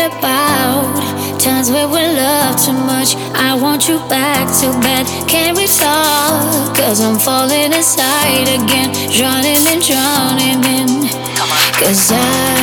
about times where we love too much. I want you back to bed. Can we talk? Cause I'm falling inside again. Drowning and drowning in. Cause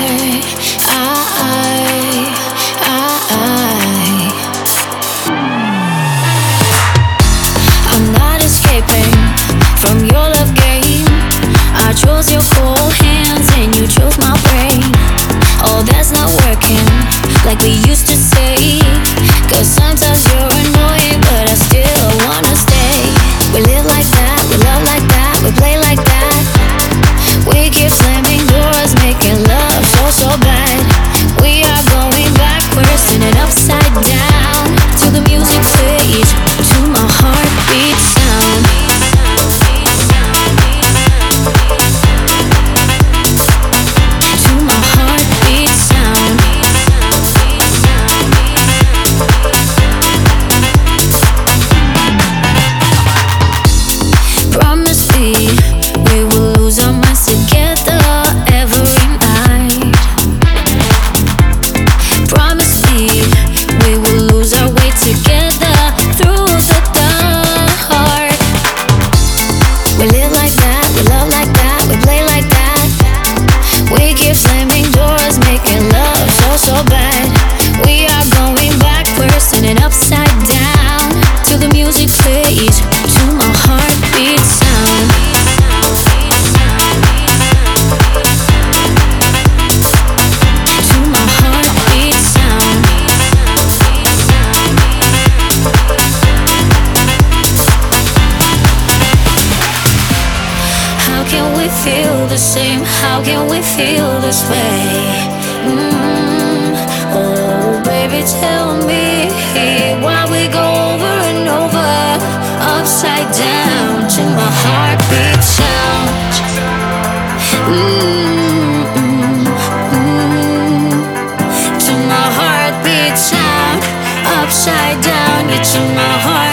I'm not escaping from your love game. I chose your cold hands and you chose my brain. Oh, that's not working like we used to say. Cause sometimes you're annoying, but I still wanna stay. We live like that, we love like that, we play like that. We keep slamming doors, making love so bad. We are going backwards, turning upside down. To the music plays, to my heartbeat sound. To my heartbeat sound. Promise me we will lose our minds together every night. Promise me we will lose our way together through the dark. We live like that, we love like that, we play like that. We keep slamming doors, making love so bad. We are going backwards, turning upside down. Till the music plays, to my heartbeat sound. To my heartbeat sound. How can we feel the same? How can we feel this way? Oh, baby, tell me why we go over and over, upside down to my heartbeat sound. To my heartbeat sound, upside down, yeah, to my heart.